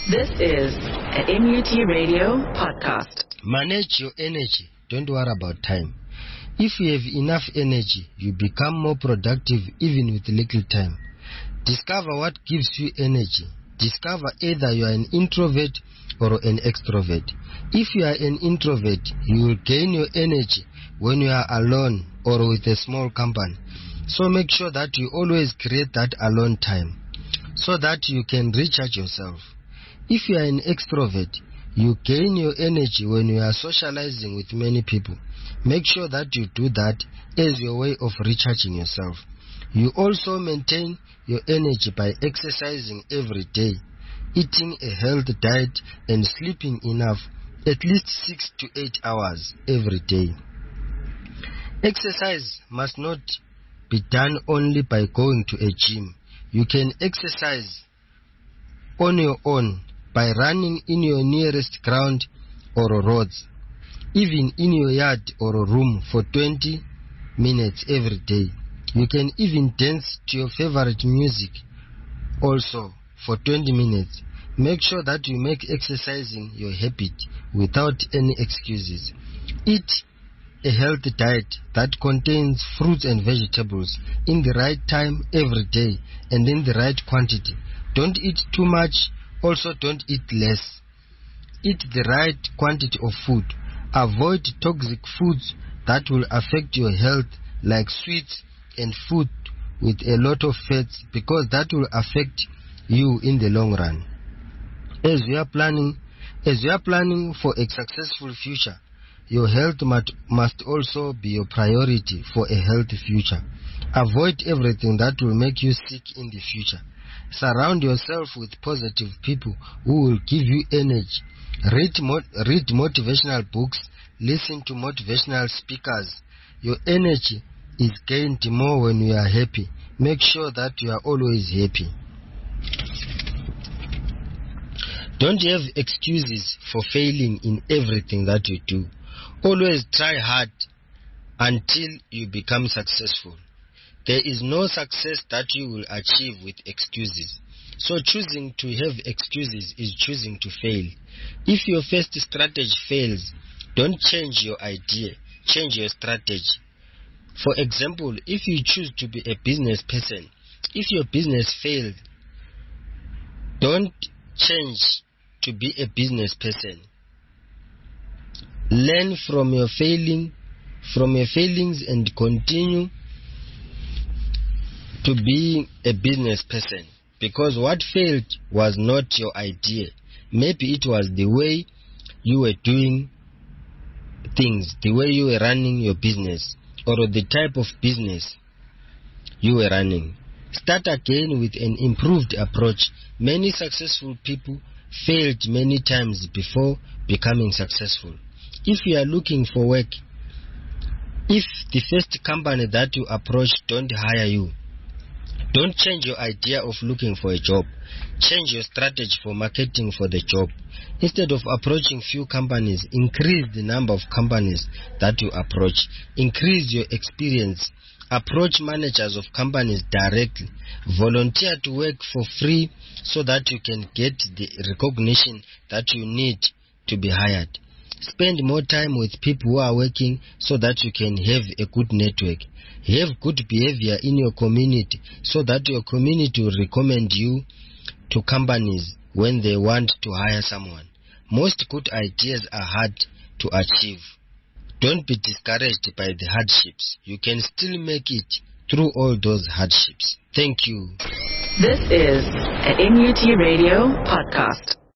This is a MUT Radio podcast. Manage your energy. Don't worry about time. If you have enough energy, you become more productive even with little time. Discover what gives you energy. Discover either you are an introvert or an extrovert. If you are an introvert, you will gain your energy when you are alone or with a small company. So make sure that you always create that alone time so that you can recharge yourself. If you are an extrovert, you gain your energy when you are socializing with many people. Make sure that you do that as your way of recharging yourself. You also maintain your energy by exercising every day, eating a healthy diet, and sleeping enough, at least 6 to 8 hours every day. Exercise must not be done only by going to a gym. You can exercise on your own by running in your nearest ground or roads, even in your yard or room for 20 minutes every day. You can even dance to your favorite music also for 20 minutes. Make sure that you make exercising your habit without any excuses. Eat a healthy diet that contains fruits and vegetables in the right time every day and in the right quantity. Don't eat too much. Also, don't eat less. Eat the right quantity of food. Avoid toxic foods that will affect your health, like sweets and food with a lot of fats, because that will affect you in the long run. As you are planning for a successful future, your health must also be your priority for a healthy future. Avoid everything that will make you sick in the future. Surround yourself with positive people who will give you energy. Read motivational books. Listen to motivational speakers. Your energy is gained more when you are happy. Make sure that you are always happy. Don't have excuses for failing in everything that you do. Always try hard until you become successful. There is no success that you will achieve with excuses. So choosing to have excuses is choosing to fail. If your first strategy fails, don't change your idea, change your strategy. For example, if you choose to be a business person, if your business failed, don't change to be a business person. Learn from your failings and continue to be a business person, because what failed was not your idea. Maybe it was the way you were doing things, the way you were running your business, or the type of business you were running. Start again with an improved approach. Many successful people failed many times before becoming successful. If you are looking for work, if the first company that you approach don't hire you, don't change your idea of looking for a job. Change your strategy for marketing for the job. Instead of approaching few companies, increase the number of companies that you approach. Increase your experience. Approach managers of companies directly. Volunteer to work for free so that you can get the recognition that you need to be hired. Spend more time with people who are working so that you can have a good network. Have good behavior in your community so that your community will recommend you to companies when they want to hire someone. Most good ideas are hard to achieve. Don't be discouraged by the hardships. You can still make it through all those hardships. Thank you. This is a MUT Radio podcast.